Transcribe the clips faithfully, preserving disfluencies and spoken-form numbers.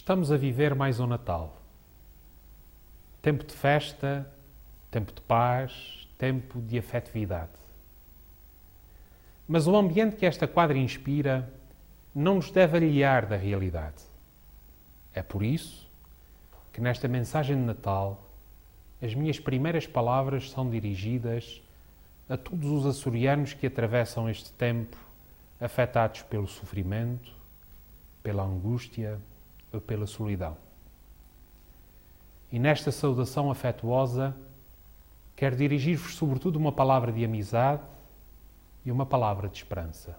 Estamos a viver mais um Natal. Tempo de festa, tempo de paz, tempo de afetividade. Mas o ambiente que esta quadra inspira não nos deve aliar da realidade. É por isso que nesta mensagem de Natal as minhas primeiras palavras são dirigidas a todos os açorianos que atravessam este tempo afetados pelo sofrimento, pela angústia ou pela solidão. E nesta saudação afetuosa, quero dirigir-vos sobretudo uma palavra de amizade e uma palavra de esperança.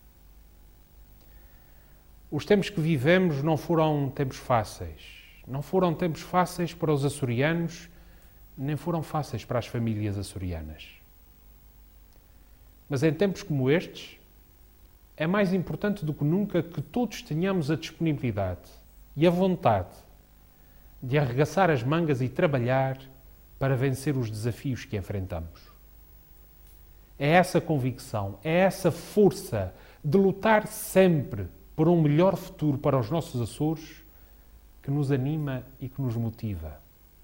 Os tempos que vivemos não foram tempos fáceis. Não foram tempos fáceis para os açorianos, nem foram fáceis para as famílias açorianas. Mas em tempos como estes, é mais importante do que nunca que todos tenhamos a disponibilidade e a vontade de arregaçar as mangas e trabalhar para vencer os desafios que enfrentamos. É essa convicção, é essa força de lutar sempre por um melhor futuro para os nossos Açores que nos anima e que nos motiva.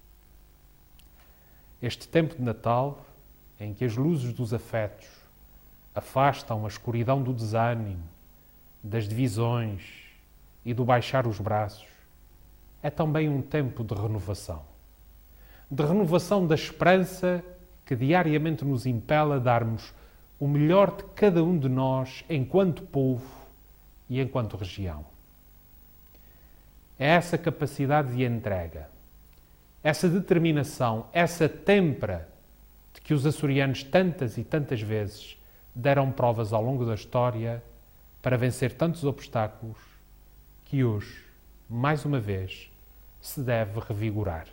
Este tempo de Natal, em que as luzes dos afetos afastam a escuridão do desânimo, das divisões e do baixar os braços, é também um tempo de renovação. De renovação da esperança que diariamente nos impele a darmos o melhor de cada um de nós enquanto povo e enquanto região. É essa capacidade de entrega, essa determinação, essa têmpera de que os açorianos tantas e tantas vezes deram provas ao longo da história para vencer tantos obstáculos que hoje, mais uma vez, se deve revigorar.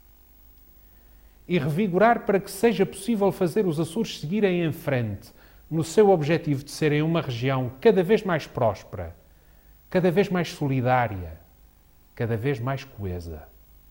E revigorar para que seja possível fazer os Açores seguirem em frente no seu objetivo de serem uma região cada vez mais próspera, cada vez mais solidária, cada vez mais coesa.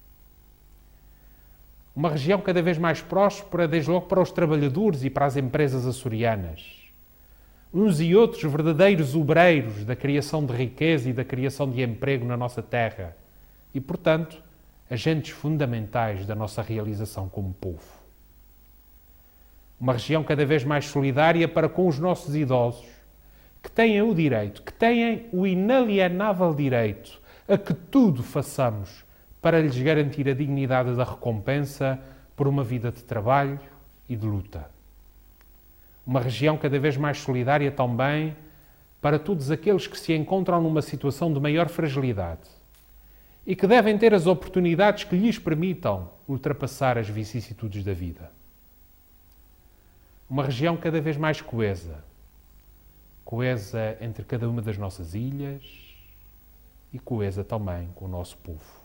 Uma região cada vez mais próspera, desde logo para os trabalhadores e para as empresas açorianas. Uns e outros verdadeiros obreiros da criação de riqueza e da criação de emprego na nossa terra e, portanto, agentes fundamentais da nossa realização como povo. Uma região cada vez mais solidária para com os nossos idosos, que têm o direito, que têm o inalienável direito a que tudo façamos para lhes garantir a dignidade da recompensa por uma vida de trabalho e de luta. Uma região cada vez mais solidária também para todos aqueles que se encontram numa situação de maior fragilidade e que devem ter as oportunidades que lhes permitam ultrapassar as vicissitudes da vida. Uma região cada vez mais coesa, coesa entre cada uma das nossas ilhas e coesa também com o nosso povo.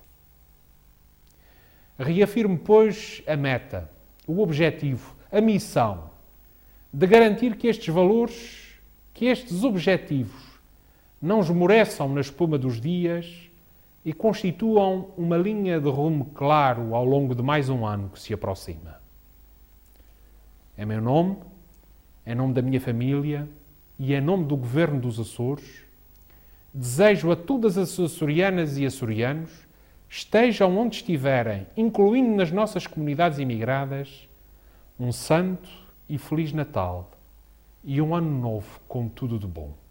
Reafirmo, pois, a meta, o objetivo, a missão de garantir que estes valores, que estes objetivos não esmoreçam na espuma dos dias e constituam uma linha de rumo claro ao longo de mais um ano que se aproxima. Em meu nome, em nome da minha família e em nome do Governo dos Açores, desejo a todas as açorianas e açorianos, estejam onde estiverem, incluindo nas nossas comunidades imigradas, um santo e feliz Natal e um ano novo com tudo de bom.